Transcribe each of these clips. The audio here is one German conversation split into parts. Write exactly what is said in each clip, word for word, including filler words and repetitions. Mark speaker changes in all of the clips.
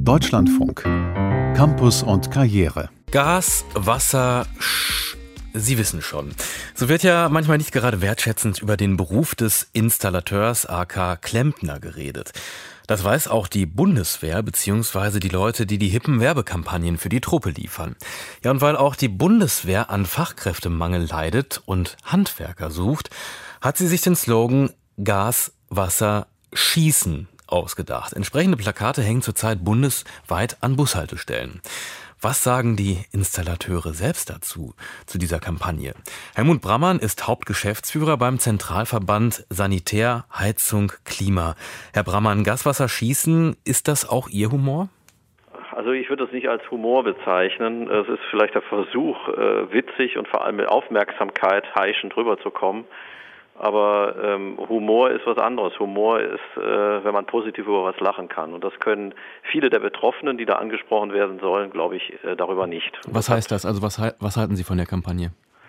Speaker 1: Deutschlandfunk. Campus und Karriere.
Speaker 2: Gas, Wasser, Sch Sie wissen schon. So wird ja manchmal nicht gerade wertschätzend über den Beruf des Installateurs aka Klempner geredet. Das weiß auch die Bundeswehr bzw. die Leute, die die hippen Werbekampagnen für die Truppe liefern. Ja, und weil auch die Bundeswehr an Fachkräftemangel leidet und Handwerker sucht, hat sie sich den Slogan Gas, Wasser, Schießen ausgedacht. Entsprechende Plakate hängen zurzeit bundesweit an Bushaltestellen. Was sagen die Installateure selbst dazu, zu dieser Kampagne? Helmut Brammann ist Hauptgeschäftsführer beim Zentralverband Sanitär, Heizung, Klima. Herr Brammann, Gaswasser schießen, ist das auch Ihr Humor?
Speaker 3: Also ich würde das nicht als Humor bezeichnen. Es ist vielleicht der Versuch, witzig und vor allem mit Aufmerksamkeit heischend rüberzukommen. Aber ähm, Humor ist was anderes. Humor ist, äh, wenn man positiv über was lachen kann. Und das können viele der Betroffenen, die da angesprochen werden sollen, glaube ich, äh, darüber nicht.
Speaker 2: Was heißt das? Also was, was halten Sie von der Kampagne?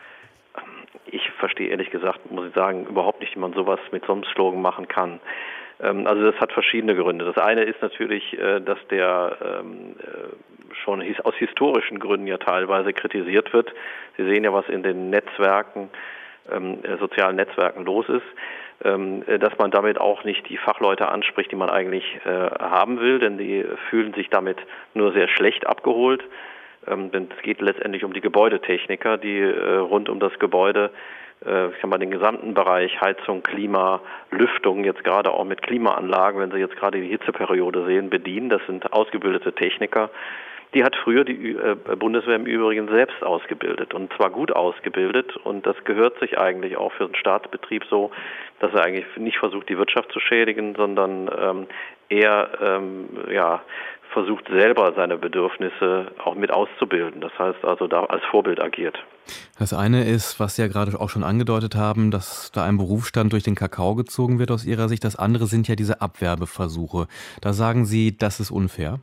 Speaker 3: Ich verstehe ehrlich gesagt, muss ich sagen, überhaupt nicht, wie man sowas mit so einem Slogan machen kann. Ähm, also das hat verschiedene Gründe. Das eine ist natürlich, äh, dass der ähm, äh, schon his- aus historischen Gründen ja teilweise kritisiert wird. Sie sehen ja, was in den Netzwerken Ähm, sozialen Netzwerken los ist, ähm, dass man damit auch nicht die Fachleute anspricht, die man eigentlich äh, haben will, denn die fühlen sich damit nur sehr schlecht abgeholt. Ähm, denn es geht letztendlich um die Gebäudetechniker, die äh, rund um das Gebäude, äh, ich sag mal, den gesamten Bereich Heizung, Klima, Lüftung, jetzt gerade auch mit Klimaanlagen, wenn Sie jetzt gerade die Hitzeperiode sehen, bedienen. Das sind ausgebildete Techniker. Die hat früher die äh, Bundeswehr im Übrigen selbst ausgebildet und zwar gut ausgebildet, und das gehört sich eigentlich auch für einen Staatsbetrieb so, dass er eigentlich nicht versucht, die Wirtschaft zu schädigen, sondern ähm, eher ähm, ja, versucht, selber seine Bedürfnisse auch mit auszubilden. Das heißt also, da als Vorbild agiert.
Speaker 2: Das eine ist, was Sie ja gerade auch schon angedeutet haben, dass da ein Berufsstand durch den Kakao gezogen wird aus Ihrer Sicht. Das andere sind ja diese Abwerbeversuche. Da sagen Sie, das ist unfair?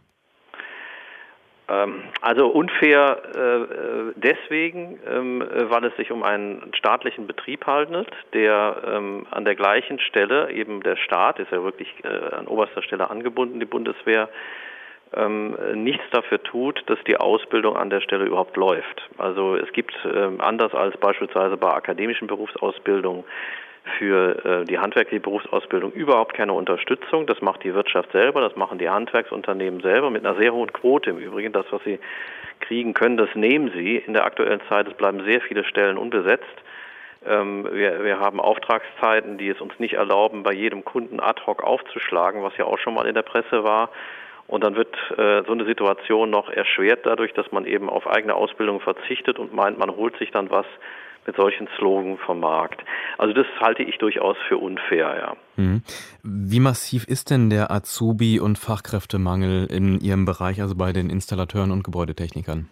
Speaker 3: Also unfair äh, deswegen, ähm, weil es sich um einen staatlichen Betrieb handelt, der ähm, an der gleichen Stelle, eben der Staat ist ja wirklich äh, an oberster Stelle angebunden, die Bundeswehr, ähm, nichts dafür tut, dass die Ausbildung an der Stelle überhaupt läuft. Also es gibt ähm, anders als beispielsweise bei akademischen Berufsausbildungen für äh, die handwerkliche Berufsausbildung überhaupt keine Unterstützung. Das macht die Wirtschaft selber, das machen die Handwerksunternehmen selber mit einer sehr hohen Quote im Übrigen. Das, was sie kriegen können, das nehmen sie in der aktuellen Zeit. Es bleiben sehr viele Stellen unbesetzt. Ähm, wir, wir haben Auftragszeiten, die es uns nicht erlauben, bei jedem Kunden ad hoc aufzuschlagen, was ja auch schon mal in der Presse war. Und dann wird äh, so eine Situation noch erschwert dadurch, dass man eben auf eigene Ausbildung verzichtet und meint, man holt sich dann was mit solchen Slogans vom Markt. Also das halte ich durchaus für unfair, ja.
Speaker 2: Mhm. Wie massiv ist denn der Azubi- und Fachkräftemangel in Ihrem Bereich, also bei den Installateuren und Gebäudetechnikern?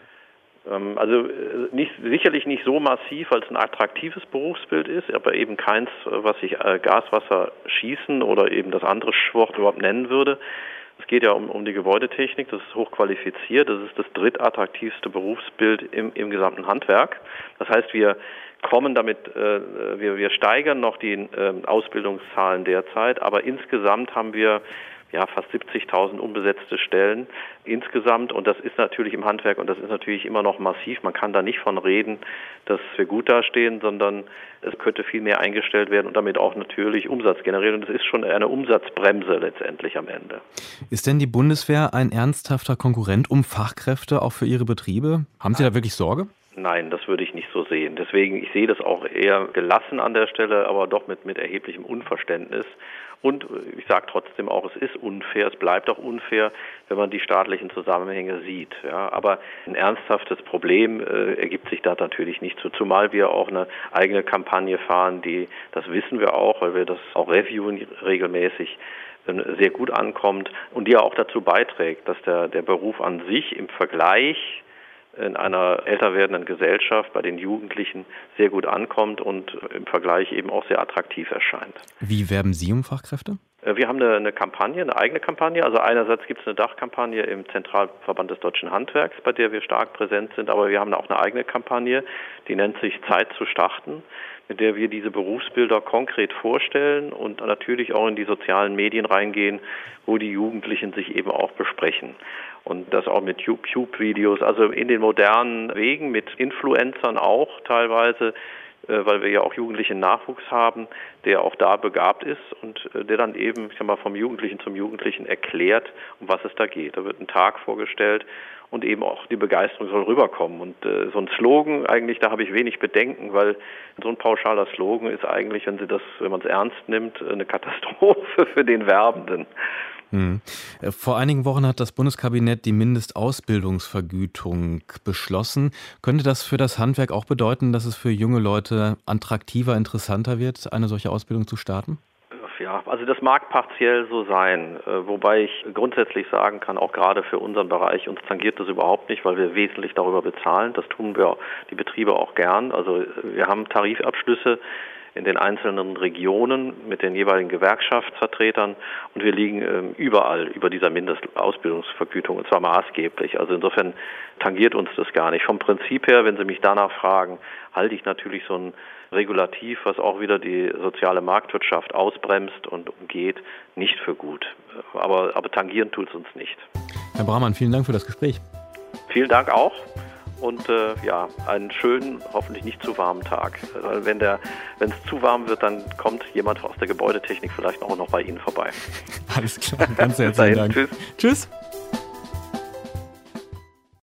Speaker 3: Ähm, also nicht, sicherlich nicht so massiv, weil es ein attraktives Berufsbild ist, aber eben keins, was ich äh, Gas, Wasser, Schießen oder eben das andere Wort überhaupt nennen würde. Es geht ja um, um die Gebäudetechnik, das ist hochqualifiziert, das ist das drittattraktivste Berufsbild im, im gesamten Handwerk. Das heißt, wir kommen damit, äh, wir, wir steigern noch die äh, Ausbildungszahlen derzeit, aber insgesamt haben wir ja fast siebzigtausend unbesetzte Stellen insgesamt, und das ist natürlich im Handwerk, und das ist natürlich immer noch massiv. Man kann da nicht von reden, dass wir gut dastehen, sondern es könnte viel mehr eingestellt werden und damit auch natürlich Umsatz generieren, und es ist schon eine Umsatzbremse letztendlich am Ende.
Speaker 2: Ist denn die Bundeswehr ein ernsthafter Konkurrent um Fachkräfte auch für Ihre Betriebe? Haben Sie da wirklich Sorge?
Speaker 3: Nein, das würde ich nicht so sehen. Deswegen, ich sehe das auch eher gelassen an der Stelle, aber doch mit, mit erheblichem Unverständnis. Und ich sage trotzdem auch, es ist unfair, es bleibt auch unfair, wenn man die staatlichen Zusammenhänge sieht. Ja, aber ein ernsthaftes Problem äh, ergibt sich da natürlich nicht zu, zumal wir auch eine eigene Kampagne fahren, die, das wissen wir auch, weil wir das auch reviewen regelmäßig, sehr gut ankommt und die auch dazu beiträgt, dass der, der Beruf an sich im Vergleich in einer älter werdenden Gesellschaft bei den Jugendlichen sehr gut ankommt und im Vergleich eben auch sehr attraktiv erscheint.
Speaker 2: Wie werben Sie um Fachkräfte?
Speaker 3: Wir haben eine, eine Kampagne, eine eigene Kampagne. Also einerseits gibt es eine Dachkampagne im Zentralverband des Deutschen Handwerks, bei der wir stark präsent sind, aber wir haben auch eine eigene Kampagne, die nennt sich Zeit zu starten, mit der wir diese Berufsbilder konkret vorstellen und natürlich auch in die sozialen Medien reingehen, wo die Jugendlichen sich eben auch besprechen. Und das auch mit YouTube-Videos, also in den modernen Wegen, mit Influencern auch teilweise, weil wir ja auch jugendlichen Nachwuchs haben, der auch da begabt ist und der dann eben, ich sag mal, vom Jugendlichen zum Jugendlichen erklärt, um was es da geht. Da wird ein Tag vorgestellt und eben auch die Begeisterung soll rüberkommen. Und äh, so ein Slogan, eigentlich, da habe ich wenig Bedenken, weil so ein pauschaler Slogan ist eigentlich, wenn sie das, wenn man es ernst nimmt, eine Katastrophe für den Werbenden.
Speaker 2: Hm. Vor einigen Wochen hat das Bundeskabinett die Mindestausbildungsvergütung beschlossen. Könnte das für das Handwerk auch bedeuten, dass es für junge Leute attraktiver, interessanter wird, eine solche Ausbildung zu starten?
Speaker 3: Ja, also das mag partiell so sein, wobei ich grundsätzlich sagen kann, auch gerade für unseren Bereich, uns tangiert das überhaupt nicht, weil wir wesentlich darüber bezahlen. Das tun wir, die Betriebe auch gern. Also wir haben Tarifabschlüsse in den einzelnen Regionen mit den jeweiligen Gewerkschaftsvertretern und wir liegen ähm, überall über dieser Mindestausbildungsvergütung und zwar maßgeblich. Also insofern tangiert uns das gar nicht. Vom Prinzip her, wenn Sie mich danach fragen, halte ich natürlich so ein Regulativ, was auch wieder die soziale Marktwirtschaft ausbremst und umgeht, nicht für gut. Aber, aber tangieren tut es uns nicht.
Speaker 2: Herr Brahmann, vielen Dank für das Gespräch.
Speaker 3: Vielen Dank auch. Und äh, ja, einen schönen, hoffentlich nicht zu warmen Tag. Weil wenn der, wenn es zu warm wird, dann kommt jemand aus der Gebäudetechnik vielleicht auch noch bei Ihnen vorbei.
Speaker 2: Alles klar, ganz herzlichen Dank.
Speaker 3: Tschüss.
Speaker 2: Tschüss.